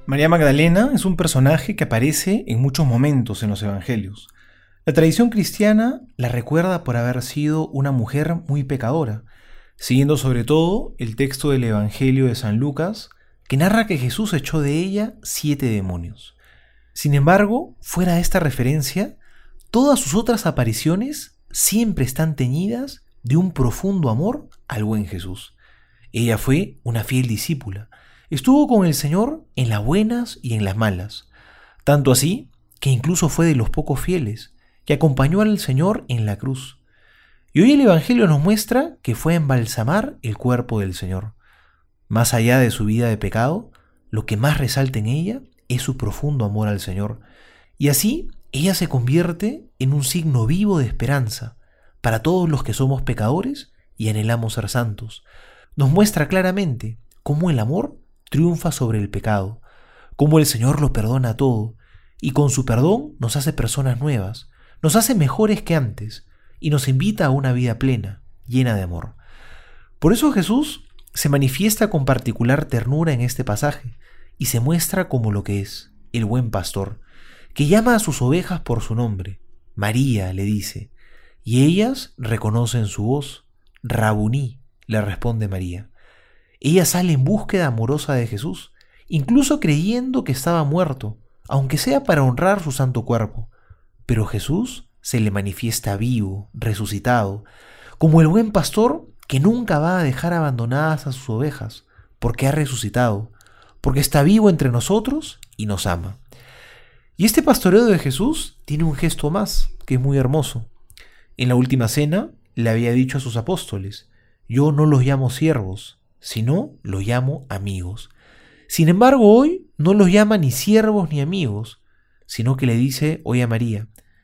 María Magdalena es un personaje que aparece en muchos momentos en los evangelios. La tradición cristiana la recuerda por haber sido una mujer muy pecadora, siguiendo sobre todo el texto del Evangelio de San Lucas, que narra que Jesús echó de ella 7 demonios. Sin embargo, fuera de esta referencia, todas sus otras apariciones siempre están teñidas de un profundo amor al buen Jesús. Ella fue una fiel discípula. Estuvo con el Señor en las buenas y en las malas. Tanto así que incluso fue de los pocos fieles que acompañó al Señor en la cruz. Y hoy el Evangelio nos muestra que fue a embalsamar el cuerpo del Señor. Más allá de su vida de pecado, lo que más resalta en ella es su profundo amor al Señor. Y así ella se convierte en un signo vivo de esperanza para todos los que somos pecadores y anhelamos ser santos. Nos muestra claramente cómo el amor triunfa sobre el pecado, cómo el Señor lo perdona todo, y con su perdón nos hace personas nuevas, nos hace mejores que antes, y nos invita a una vida plena, llena de amor. Por eso Jesús se manifiesta con particular ternura en este pasaje, y se muestra como lo que es, el buen pastor, que llama a sus ovejas por su nombre. María le dice, y ellas reconocen su voz. Rabuní, le responde María. Ella sale en búsqueda amorosa de Jesús, incluso creyendo que estaba muerto, aunque sea para honrar su santo cuerpo. Pero Jesús se le manifiesta vivo, resucitado, como el buen pastor que nunca va a dejar abandonadas a sus ovejas, porque ha resucitado, porque está vivo entre nosotros y nos ama. Y este pastoreo de Jesús tiene un gesto más, que es muy hermoso. En la última cena le había dicho a sus apóstoles, yo no los llamo siervos, sino los llamo amigos. Sin embargo, hoy no los llama ni siervos ni amigos, sino que le dice hoy a María,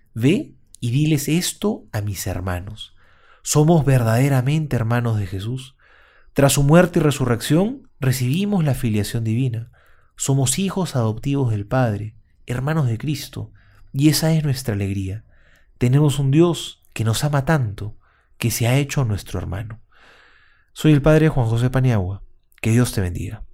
ve y diles esto a mis hermanos. Somos verdaderamente hermanos de Jesús. Tras su muerte y resurrección, recibimos la filiación divina. Somos hijos adoptivos del Padre, hermanos de Cristo, y esa es nuestra alegría. Tenemos un Dios que nos ama tanto, que se ha hecho nuestro hermano. Soy el Padre Juan José Paniagua. Que Dios te bendiga.